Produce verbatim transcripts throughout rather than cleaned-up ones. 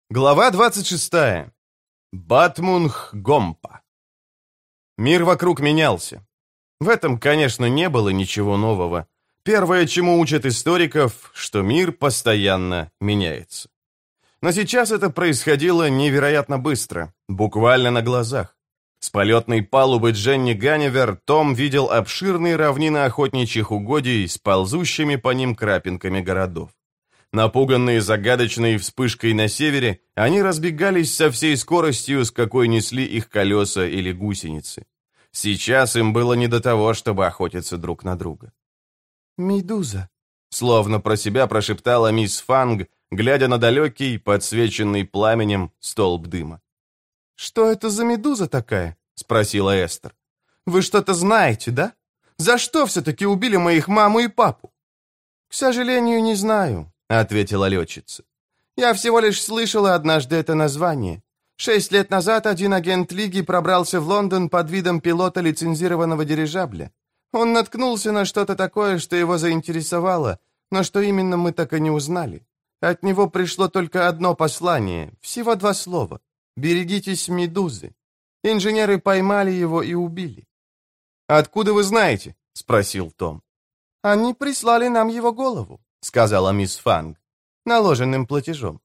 Глава двадцать шестая. Батмунг-Гомпа. Мир вокруг менялся. В этом, конечно, не было ничего нового. Первое, чему учат историков, что мир постоянно меняется. Но сейчас это происходило невероятно быстро, буквально на глазах. С полетной палубы Дженни Ганнивер Том видел обширные равнины охотничьих угодий с ползущими по ним крапинками городов. Напуганные загадочной вспышкой на севере, они разбегались со всей скоростью, с какой несли их колеса или гусеницы. Сейчас им было не до того, чтобы охотиться друг на друга. «Медуза», — словно про себя прошептала мисс Фанг, глядя на далекий, подсвеченный пламенем, столб дыма. «Что это за медуза такая?» — спросила Эстер. «Вы что-то знаете, да? За что все-таки убили моих маму и папу?» «К сожалению, не знаю», — ответила летчица. «Я всего лишь слышала однажды это название. Шесть лет назад один агент Лиги пробрался в Лондон под видом пилота лицензированного дирижабля. Он наткнулся на что-то такое, что его заинтересовало, но что именно мы так и не узнали. От него пришло только одно послание, всего два слова. «Берегитесь медузы». Инженеры поймали его и убили. «Откуда вы знаете?» — спросил Том. «Они прислали нам его голову», — сказала мисс Фанг, наложенным платежом.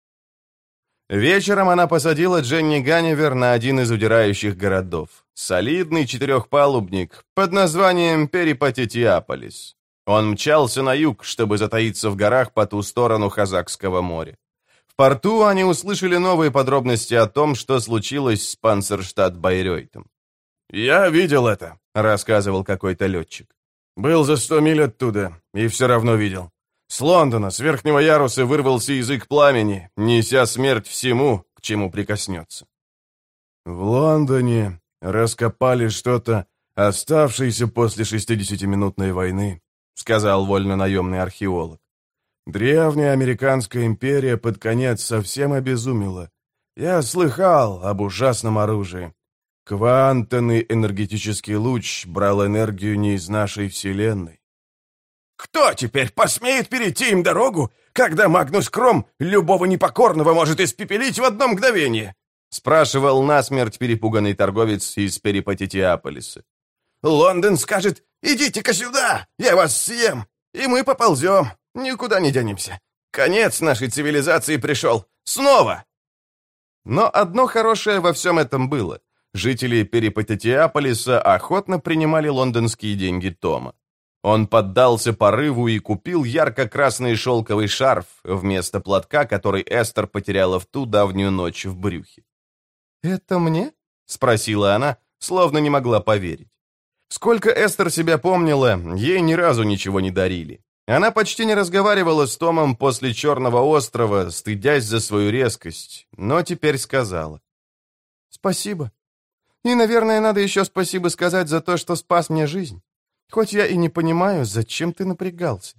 Вечером она посадила Дженни Ганнивер на один из удирающих городов. Солидный четырехпалубник под названием Перипатетиаполис. Он мчался на юг, чтобы затаиться в горах по ту сторону Хазакского моря. В порту они услышали новые подробности о том, что случилось с Панцерштадт-Байреутом. «Я видел это», — рассказывал какой-то летчик. «Был за сто миль оттуда, и все равно видел. С Лондона, с верхнего яруса вырвался язык пламени, неся смерть всему, к чему прикоснется». «В Лондоне раскопали что-то, оставшееся после шестидесятиминутной войны», — сказал вольнонаемный археолог. «Древняя американская империя под конец совсем обезумела. Я слыхал об ужасном оружии. Квантовый энергетический луч брал энергию не из нашей вселенной». «Кто теперь посмеет перейти им дорогу, когда Магнус Кром любого непокорного может испепелить в одно мгновение?» — спрашивал насмерть перепуганный торговец из Перипатетиаполиса. «Лондон скажет: идите-ка сюда, я вас съем, и мы поползем, никуда не денемся. Конец нашей цивилизации пришел. Снова!» Но одно хорошее во всем этом было. Жители Перипатетиаполиса охотно принимали лондонские деньги Тома. Он поддался порыву и купил ярко-красный шелковый шарф вместо платка, который Эстер потеряла в ту давнюю ночь в брюхе. «Это мне?» — спросила она, словно не могла поверить. Сколько Эстер себя помнила, ей ни разу ничего не дарили. Она почти не разговаривала с Томом после Черного острова, стыдясь за свою резкость, но теперь сказала. «Спасибо. И, наверное, надо еще спасибо сказать за то, что спас мне жизнь. Хоть я и не понимаю, зачем ты напрягался».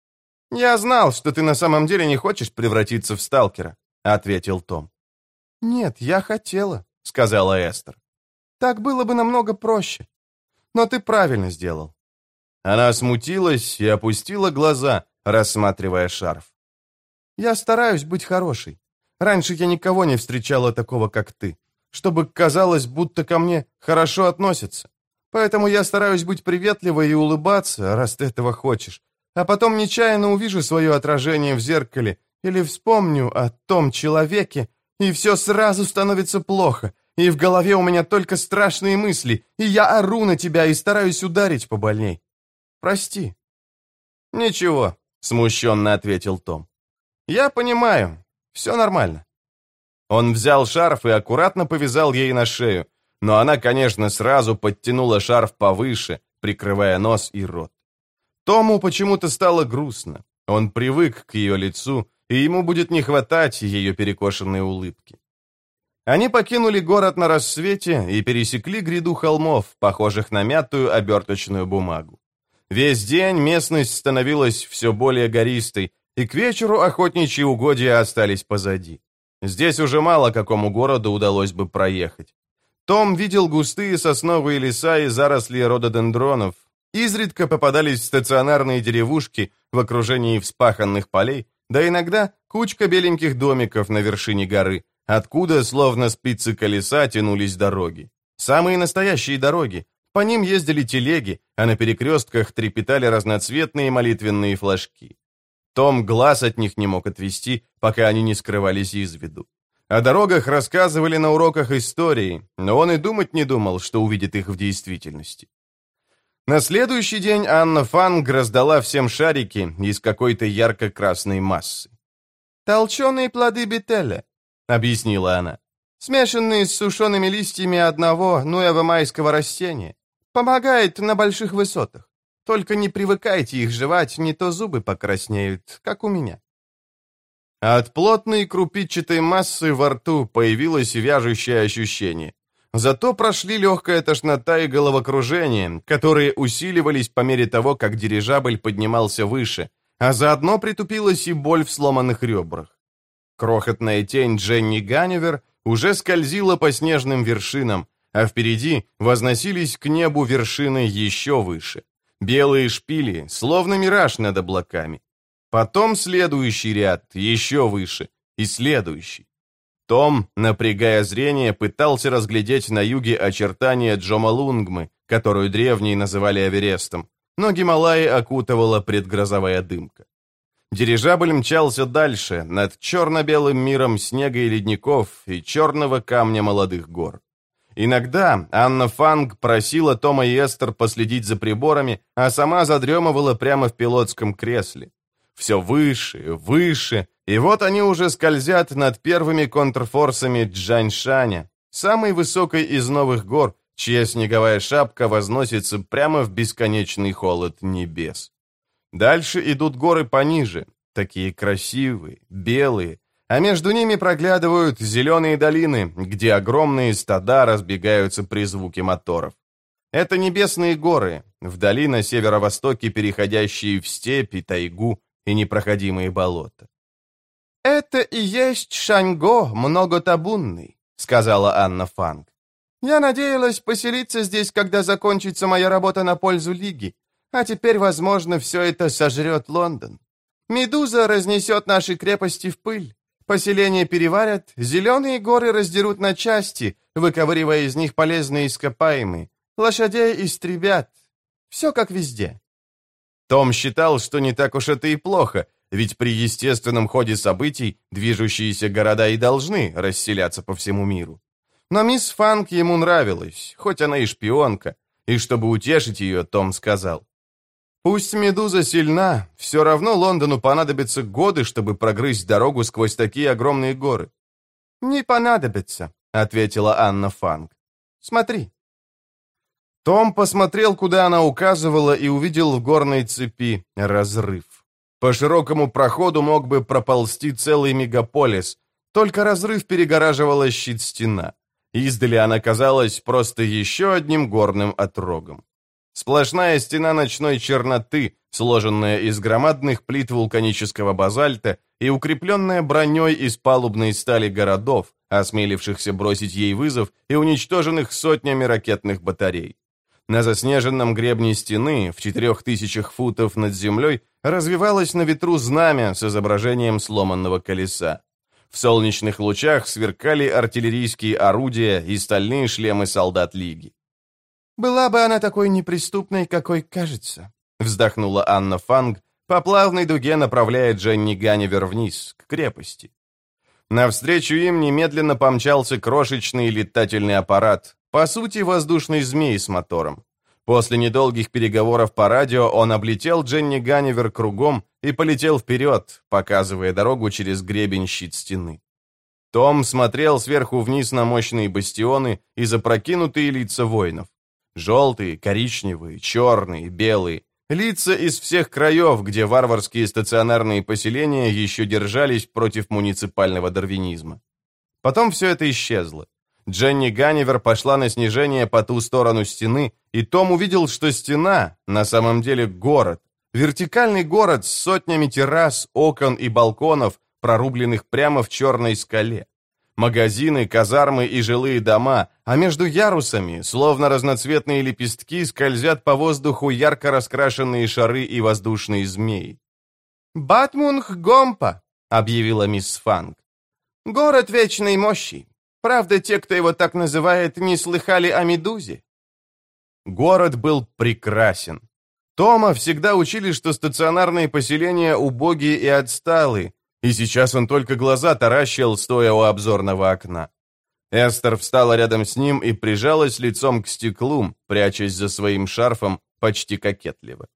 «Я знал, что ты на самом деле не хочешь превратиться в сталкера», — ответил Том. «Нет, я хотела», — сказала Эстер. «Так было бы намного проще. Но ты правильно сделал». Она смутилась и опустила глаза, рассматривая шарф. «Я стараюсь быть хорошей. Раньше я никого не встречала такого, как ты, чтобы казалось, будто ко мне хорошо относятся. Поэтому я стараюсь быть приветливой и улыбаться, раз ты этого хочешь. А потом нечаянно увижу свое отражение в зеркале или вспомню о том человеке, и все сразу становится плохо, и в голове у меня только страшные мысли, и я ору на тебя и стараюсь ударить побольней. Прости». «Ничего», — смущенно ответил Том. «Я понимаю, все нормально». Он взял шарф и аккуратно повязал ей на шею, но она, конечно, сразу подтянула шарф повыше, прикрывая нос и рот. Тому почему-то стало грустно. Он привык к ее лицу, и ему будет не хватать ее перекошенной улыбки. Они покинули город на рассвете и пересекли гряду холмов, похожих на мятую оберточную бумагу. Весь день местность становилась все более гористой, и к вечеру охотничьи угодья остались позади. Здесь уже мало какому городу удалось бы проехать. Том видел густые сосновые леса и заросли рододендронов. Изредка попадались стационарные деревушки в окружении вспаханных полей, да иногда кучка беленьких домиков на вершине горы, откуда, словно спицы колеса, тянулись дороги. Самые настоящие дороги. По ним ездили телеги, а на перекрестках трепетали разноцветные молитвенные флажки. Том глаз от них не мог отвести, пока они не скрывались из виду. О дорогах рассказывали на уроках истории, но он и думать не думал, что увидит их в действительности. На следующий день Анна Фанг раздала всем шарики из какой-то ярко-красной массы. «Толченые плоды бетеля», — объяснила она, «смешанные с сушеными листьями одного нуэво-майского растения. Помогает на больших высотах. Только не привыкайте их жевать, не то зубы покраснеют, как у меня». От плотной крупичатой массы во рту появилось вяжущее ощущение. Зато прошли легкая тошнота и головокружение, которые усиливались по мере того, как дирижабль поднимался выше, а заодно притупилась и боль в сломанных ребрах. Крохотная тень Дженни Ганнивер уже скользила по снежным вершинам, а впереди возносились к небу вершины еще выше. Белые шпили, словно мираж над облаками. Потом следующий ряд, еще выше, и следующий. Том, напрягая зрение, пытался разглядеть на юге очертания Джомолунгмы, которую древние называли Эверестом, но Гималаи окутывала предгрозовая дымка. Дирижабль мчался дальше, над черно-белым миром снега и ледников и черного камня молодых гор. Иногда Анна Фанг просила Тома и Эстер последить за приборами, а сама задремывала прямо в пилотском кресле. Все выше, выше, и вот они уже скользят над первыми контрфорсами Джаньшаня, самой высокой из новых гор, чья снеговая шапка возносится прямо в бесконечный холод небес. Дальше идут горы пониже, такие красивые, белые, а между ними проглядывают зеленые долины, где огромные стада разбегаются при звуке моторов. Это небесные горы, вдали на северо-востоке переходящие в степь и тайгу и непроходимые болота. «Это и есть Шаньго многотабунный», — сказала Анна Фанг. «Я надеялась поселиться здесь, когда закончится моя работа на пользу Лиги, а теперь, возможно, все это сожрет Лондон. Медуза разнесет наши крепости в пыль, поселения переварят, зеленые горы раздерут на части, выковыривая из них полезные ископаемые, лошадей истребят. Все как везде». Том считал, что не так уж это и плохо, ведь при естественном ходе событий движущиеся города и должны расселяться по всему миру. Но мисс Фанг ему нравилась, хоть она и шпионка, и чтобы утешить ее, Том сказал: «Пусть Медуза сильна, все равно Лондону понадобятся годы, чтобы прогрызть дорогу сквозь такие огромные горы». «Не понадобится», — ответила Анна Фанг. «Смотри». Том посмотрел, куда она указывала, и увидел в горной цепи разрыв. По широкому проходу мог бы проползти целый мегаполис, только разрыв перегораживала щит-стена. Издали она казалась просто еще одним горным отрогом. Сплошная стена ночной черноты, сложенная из громадных плит вулканического базальта и укрепленная броней из палубной стали городов, осмелившихся бросить ей вызов и уничтоженных сотнями ракетных батарей. На заснеженном гребне стены, в четырех тысячах футов над землей, развивалось на ветру знамя с изображением сломанного колеса. В солнечных лучах сверкали артиллерийские орудия и стальные шлемы солдат Лиги. «Была бы она такой неприступной, какой кажется», — вздохнула Анна Фанг, по плавной дуге направляя Дженни Ганнивер вниз, к крепости. Навстречу им немедленно помчался крошечный летательный аппарат, по сути, воздушный змей с мотором. После недолгих переговоров по радио он облетел Дженни Ганнивер кругом и полетел вперед, показывая дорогу через гребень щит-стены. Том смотрел сверху вниз на мощные бастионы и запрокинутые лица воинов. Желтые, коричневые, черные, белые. Лица из всех краев, где варварские стационарные поселения еще держались против муниципального дарвинизма. Потом все это исчезло. Дженни Ганнивер пошла на снижение по ту сторону стены, и Том увидел, что стена на самом деле город. Вертикальный город с сотнями террас, окон и балконов, прорубленных прямо в черной скале. Магазины, казармы и жилые дома, а между ярусами, словно разноцветные лепестки, скользят по воздуху ярко раскрашенные шары и воздушные змеи. «Батмунг-Гомпа», — объявила мисс Фанг. «Город вечной мощи. Правда, те, кто его так называет, не слыхали о Медузе». Город был прекрасен. Тома всегда учили, что стационарные поселения убогие и отсталые, и сейчас он только глаза таращил, стоя у обзорного окна. Эстер встала рядом с ним и прижалась лицом к стеклу, прячась за своим шарфом почти кокетливо.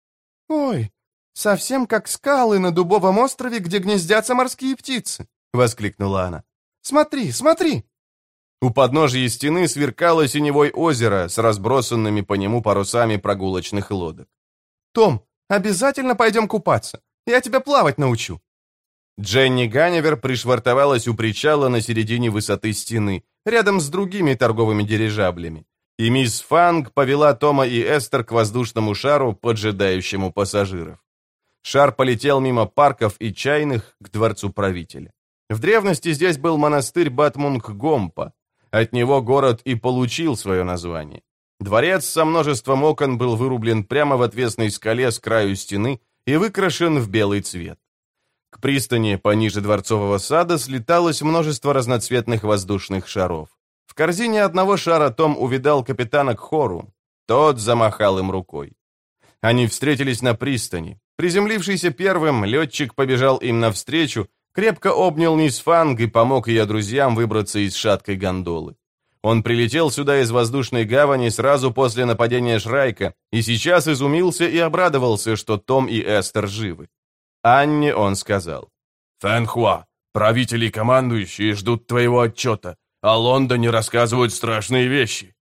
«Ой, совсем как скалы на Дубовом острове, где гнездятся морские птицы!» — воскликнула она. «Смотри, смотри!» У подножия стены сверкало синевое озеро с разбросанными по нему парусами прогулочных лодок. «Том, обязательно пойдем купаться. Я тебя плавать научу». Дженни Ганнивер пришвартовалась у причала на середине высоты стены, рядом с другими торговыми дирижаблями, и мисс Фанг повела Тома и Эстер к воздушному шару, поджидающему пассажиров. Шар полетел мимо парков и чайных к дворцу правителя. В древности здесь был монастырь Батмунг-Гомпа. От него город и получил свое название. Дворец со множеством окон был вырублен прямо в отвесной скале с краю стены и выкрашен в белый цвет. К пристани пониже дворцового сада слеталось множество разноцветных воздушных шаров. В корзине одного шара Том увидал капитана Кхору. Тот замахал им рукой. Они встретились на пристани. Приземлившийся первым, летчик побежал им навстречу, крепко обнял мисс Фанг и помог ее друзьям выбраться из шаткой гондолы. Он прилетел сюда из воздушной гавани сразу после нападения Шрайка и сейчас изумился и обрадовался, что Том и Эстер живы. Анне он сказал: «Фэнхуа, правители и командующие ждут твоего отчета, о Лондоне рассказывают страшные вещи».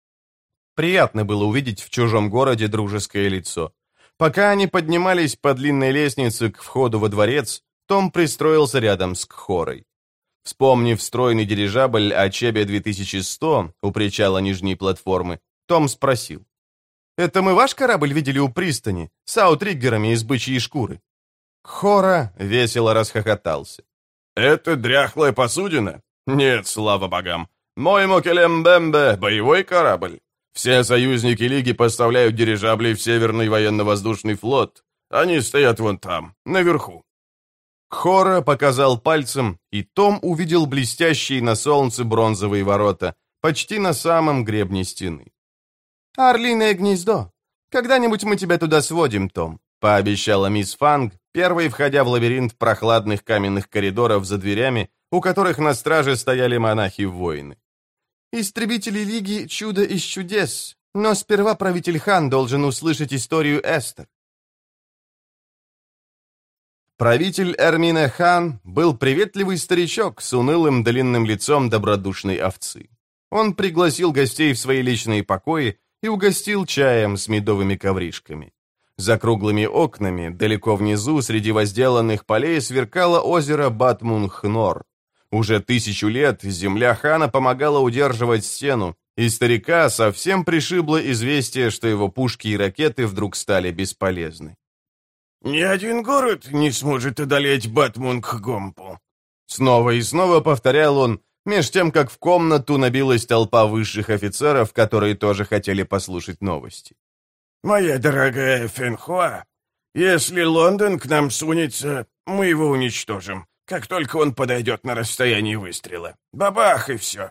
Приятно было увидеть в чужом городе дружеское лицо. Пока они поднимались по длинной лестнице к входу во дворец, Том пристроился рядом с Кхорой. Вспомнив стройный дирижабль Ачебе две тысячи сто у причала нижней платформы, Том спросил: «Это мы ваш корабль видели у пристани, с аутриггерами из бычьей шкуры?» Кхора весело расхохотался. «Это дряхлая посудина? Нет, слава богам. Мой Мокелембембе — боевой корабль. Все союзники Лиги поставляют дирижабли в Северный военно-воздушный флот. Они стоят вон там, наверху». Кхора показал пальцем, и Том увидел блестящие на солнце бронзовые ворота, почти на самом гребне стены. «Орлиное гнездо. Когда-нибудь мы тебя туда сводим, Том», — пообещала мисс Фанг, первой входя в лабиринт прохладных каменных коридоров за дверями, у которых на страже стояли монахи-воины. «Истребители Лиги — чудо из чудес, но сперва правитель Хан должен услышать историю Эстер». Правитель Эрмине Хан был приветливый старичок с унылым длинным лицом добродушной овцы. Он пригласил гостей в свои личные покои и угостил чаем с медовыми ковришками. За круглыми окнами, далеко внизу, среди возделанных полей, сверкало озеро Батмунг-Нор. Уже тысячу лет земля Хана помогала удерживать стену, и старика совсем пришибло известие, что его пушки и ракеты вдруг стали бесполезны. «Ни один город не сможет одолеть Батмунг-Гомпу», — снова и снова повторял он, меж тем, как в комнату набилась толпа высших офицеров, которые тоже хотели послушать новости. «Моя дорогая Фэнхуа, если Лондон к нам сунется, мы его уничтожим, как только он подойдет на расстояние выстрела. Бабах, и все».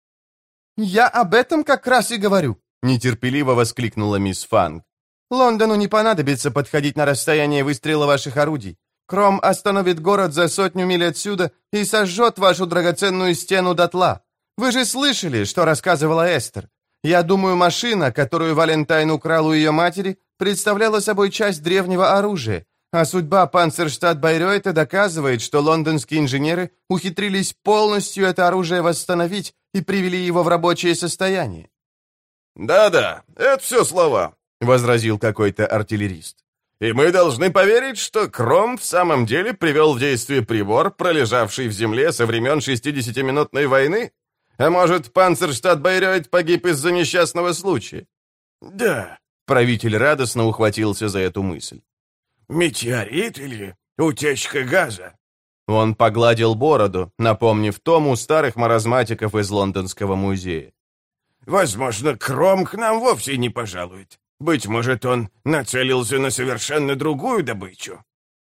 «Я об этом как раз и говорю», — нетерпеливо воскликнула мисс Фанг. «Лондону не понадобится подходить на расстояние выстрела ваших орудий. Кром остановит город за сотню миль отсюда и сожжет вашу драгоценную стену дотла. Вы же слышали, что рассказывала Эстер. Я думаю, машина, которую Валентайн украл у ее матери, представляла собой часть древнего оружия, а судьба Панцерштадт-Байрёйта доказывает, что лондонские инженеры ухитрились полностью это оружие восстановить и привели его в рабочее состояние». «Да-да, это все слова», — возразил какой-то артиллерист. «И мы должны поверить, что Кром в самом деле привел в действие прибор, пролежавший в земле со времен шестидесятиминутной войны? А может, Панцерштадт-Байрёйт погиб из-за несчастного случая?» «Да», — правитель радостно ухватился за эту мысль. «Метеорит или утечка газа?» Он погладил бороду, напомнив Тому старых маразматиков из лондонского музея. «Возможно, Кром к нам вовсе не пожалует. Быть может, он нацелился на совершенно другую добычу».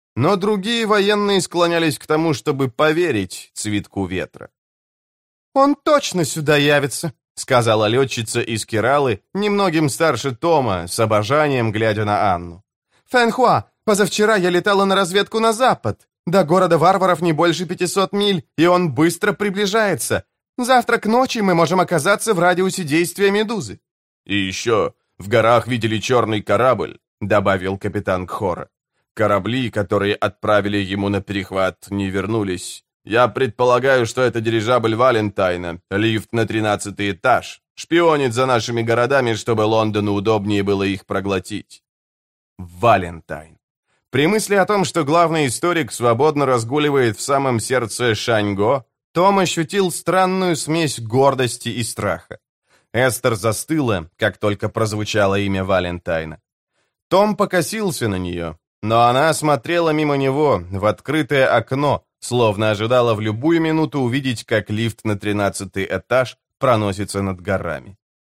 Но другие военные склонялись к тому, чтобы поверить цветку ветра. «Он точно сюда явится», — сказала летчица из Кералы, немногим старше Тома, с обожанием глядя на Анну. «Фэнхуа, позавчера я летала на разведку на запад. До города варваров не больше пятисот миль, и он быстро приближается. Завтра к ночи мы можем оказаться в радиусе действия Медузы». «И еще в горах видели черный корабль», — добавил капитан Кхора. «Корабли, которые отправили ему на перехват, не вернулись. Я предполагаю, что это дирижабль Валентайна, лифт на тринадцатый этаж. Шпионит за нашими городами, чтобы Лондону удобнее было их проглотить». Валентайн. При мысли о том, что главный историк свободно разгуливает в самом сердце Шаньго, Том ощутил странную смесь гордости и страха. Эстер застыла, как только прозвучало имя Валентайна. Том покосился на нее, но она смотрела мимо него в открытое окно, словно ожидала в любую минуту увидеть, как лифт на тринадцатый этаж проносится над горами.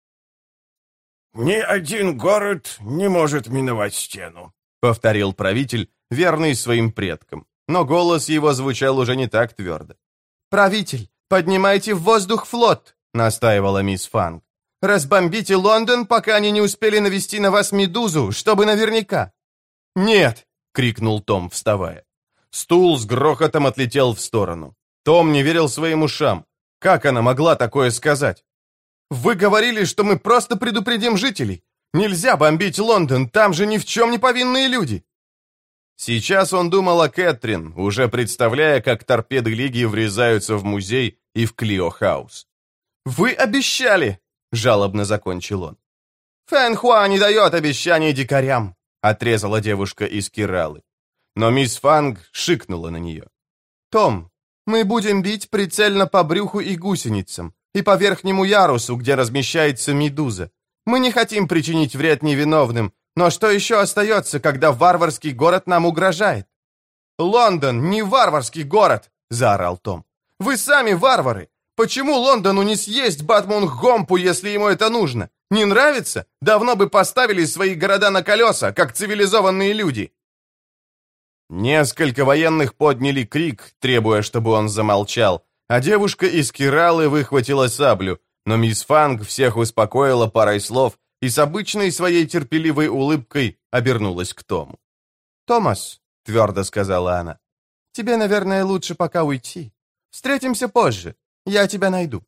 «Ни один город не может миновать стену», — повторил правитель, верный своим предкам, но голос его звучал уже не так твердо. «Правитель, поднимайте в воздух флот!» — настаивала мисс Фанг. «Разбомбите Лондон, пока они не успели навести на вас Медузу, чтобы наверняка!» «Нет!» — крикнул Том, вставая. Стул с грохотом отлетел в сторону. Том не верил своим ушам. Как она могла такое сказать? «Вы говорили, что мы просто предупредим жителей. Нельзя бомбить Лондон, там же ни в чем не повинные люди!» Сейчас он думал о Кэтрин, уже представляя, как торпеды Лиги врезаются в музей и в Клио-хаус. «Вы обещали!» — жалобно закончил он. «Фэнхуа не дает обещаний дикарям!» — отрезала девушка из Кералы. Но мисс Фанг шикнула на нее. «Том, мы будем бить прицельно по брюху и гусеницам, и по верхнему ярусу, где размещается Медуза. Мы не хотим причинить вред невиновным, но что еще остается, когда варварский город нам угрожает?» «Лондон не варварский город!» — заорал Том. «Вы сами варвары! Почему Лондону не съесть Батмунг-Гомпу, если ему это нужно? Не нравится? Давно бы поставили свои города на колеса, как цивилизованные люди!» Несколько военных подняли крик, требуя, чтобы он замолчал, а девушка из Кералы выхватила саблю, но мисс Фанг всех успокоила парой слов и с обычной своей терпеливой улыбкой обернулась к Тому. «Томас», — твердо сказала она, — «тебе, наверное, лучше пока уйти. Встретимся позже, я тебя найду».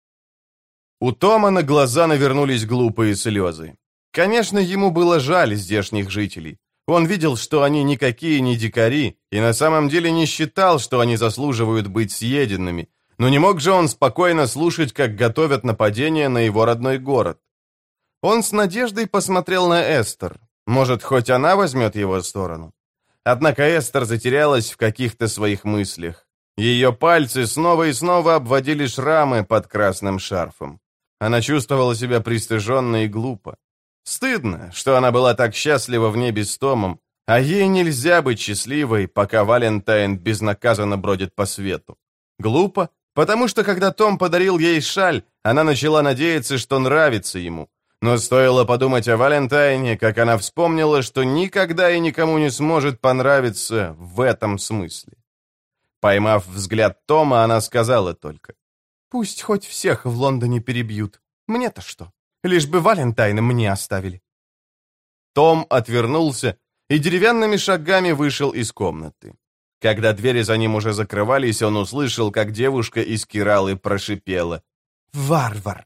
У Тома на глаза навернулись глупые слезы. Конечно, ему было жаль здешних жителей. Он видел, что они никакие не дикари, и на самом деле не считал, что они заслуживают быть съеденными, но не мог же он спокойно слушать, как готовят нападение на его родной город. Он с надеждой посмотрел на Эстер. Может, хоть она возьмет его сторону? Однако Эстер затерялась в каких-то своих мыслях. Ее пальцы снова и снова обводили шрамы под красным шарфом. Она чувствовала себя пристыженно и глупо. Стыдно, что она была так счастлива в небе с Томом, а ей нельзя быть счастливой, пока Валентайн безнаказанно бродит по свету. Глупо, потому что когда Том подарил ей шаль, она начала надеяться, что нравится ему. Но стоило подумать о Валентайне, как она вспомнила, что никогда и никому не сможет понравиться в этом смысле. Поймав взгляд Тома, она сказала только: «Пусть хоть всех в Лондоне перебьют. Мне-то что? Лишь бы Валентайна мне оставили». Том отвернулся и деревянными шагами вышел из комнаты. Когда двери за ним уже закрывались, он услышал, как девушка из Кералы прошипела: «Варвар!».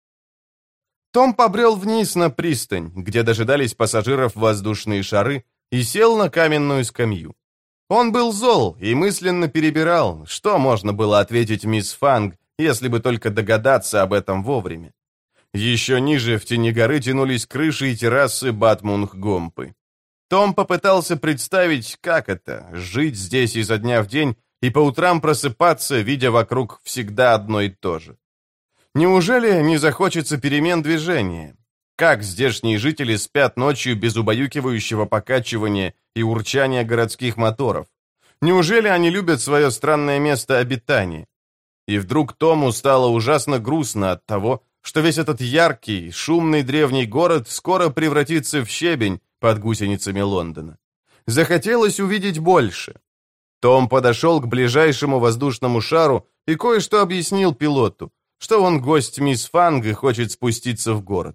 Том побрел вниз на пристань, где дожидались пассажиров воздушные шары, и сел на каменную скамью. Он был зол и мысленно перебирал, что можно было ответить мисс Фанг, если бы только догадаться об этом вовремя. Еще ниже в тени горы тянулись крыши и террасы Батмунг-Гомпы. Том попытался представить, как это — жить здесь изо дня в день и по утрам просыпаться, видя вокруг всегда одно и то же. Неужели не захочется перемен движения? Как здешние жители спят ночью без убаюкивающего покачивания и урчания городских моторов? Неужели они любят свое странное место обитания? И вдруг Тому стало ужасно грустно от того, что весь этот яркий, шумный древний город скоро превратится в щебень под гусеницами Лондона. Захотелось увидеть больше. Том подошел к ближайшему воздушному шару и кое-что объяснил пилоту, что он гость мисс Фанг и хочет спуститься в город.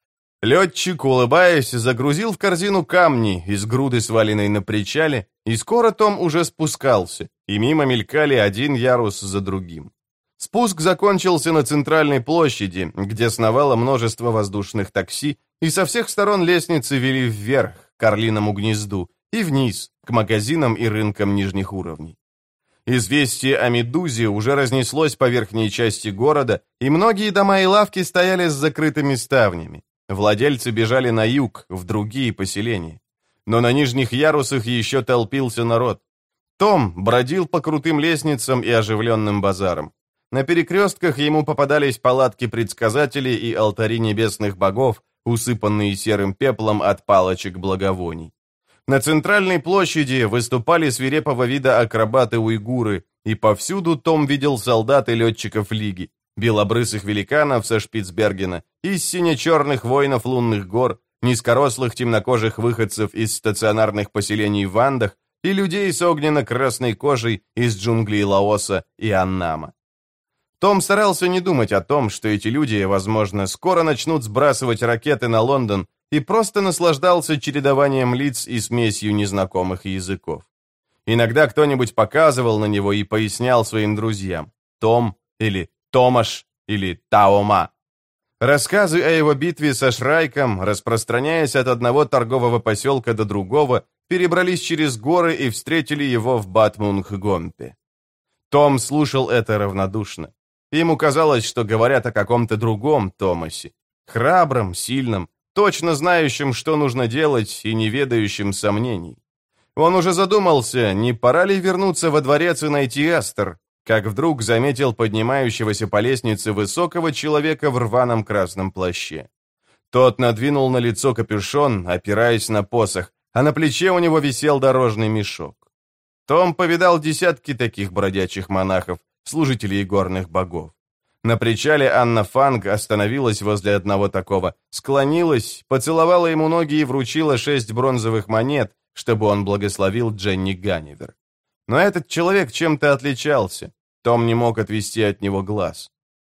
Летчик, улыбаясь, загрузил в корзину камни из груды, сваленной на причале, и скоро Том уже спускался, и мимо мелькали один ярус за другим. Спуск закончился на центральной площади, где сновало множество воздушных такси, и со всех сторон лестницы вели вверх, к Орлиному гнезду, и вниз, к магазинам и рынкам нижних уровней. Известие о «Медузе» уже разнеслось по верхней части города, и многие дома и лавки стояли с закрытыми ставнями. Владельцы бежали на юг, в другие поселения. Но на нижних ярусах еще толпился народ. Том бродил по крутым лестницам и оживленным базарам. На перекрестках ему попадались палатки предсказателей и алтари небесных богов, усыпанные серым пеплом от палочек благовоний. На центральной площади выступали свирепого вида акробаты-уйгуры, и повсюду Том видел солдат и летчиков Лиги, белобрысых великанов со Шпицбергена, из сине-черных воинов лунных гор, низкорослых темнокожих выходцев из стационарных поселений в Андах и людей с огненно-красной кожей из джунглей Лаоса и Аннама. Том старался не думать о том, что эти люди, возможно, скоро начнут сбрасывать ракеты на Лондон, и просто наслаждался чередованием лиц и смесью незнакомых языков. Иногда кто-нибудь показывал на него и пояснял своим друзьям «Том» или «Томаш» или «Таома». Рассказы о его битве со Шрайком, распространяясь от одного торгового поселка до другого, перебрались через горы и встретили его в Батмунг-Гомпе. Том слушал это равнодушно. Ему казалось, что говорят о каком-то другом Томасе, храбром, сильном, точно знающим, что нужно делать, и не ведающим сомнений. Он уже задумался, не пора ли вернуться во дворец и найти Эстер, как вдруг заметил поднимающегося по лестнице высокого человека в рваном красном плаще. Тот надвинул на лицо капюшон, опираясь на посох, а на плече у него висел дорожный мешок. Том повидал десятки таких бродячих монахов, служителей горных богов. На причале Анна Фанг остановилась возле одного такого, склонилась, поцеловала ему ноги и вручила шесть бронзовых монет, чтобы он благословил Дженни Ганнивер. Но этот человек чем-то отличался. Том не мог отвести от него глаз.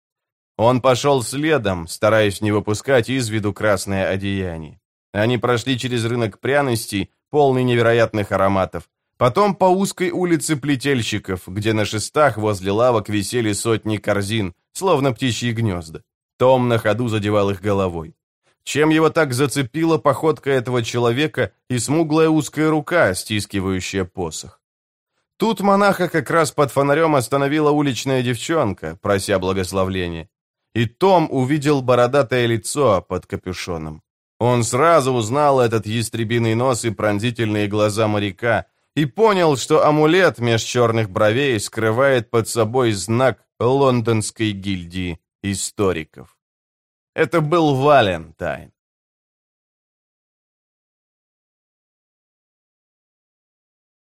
Он пошел следом, стараясь не выпускать из виду красное одеяние. Они прошли через рынок пряностей, полный невероятных ароматов, потом по узкой улице плетельщиков, где на шестах возле лавок висели сотни корзин, словно птичьи гнезда. Том на ходу задевал их головой. Чем его так зацепила походка этого человека и смуглая узкая рука, стискивающая посох? Тут монаха как раз под фонарем остановила уличная девчонка, прося благословления. И Том увидел бородатое лицо под капюшоном. Он сразу узнал этот ястребиный нос и пронзительные глаза моряка и понял, что амулет меж черных бровей скрывает под собой знак Лондонской гильдии историков. Это был Валентайн.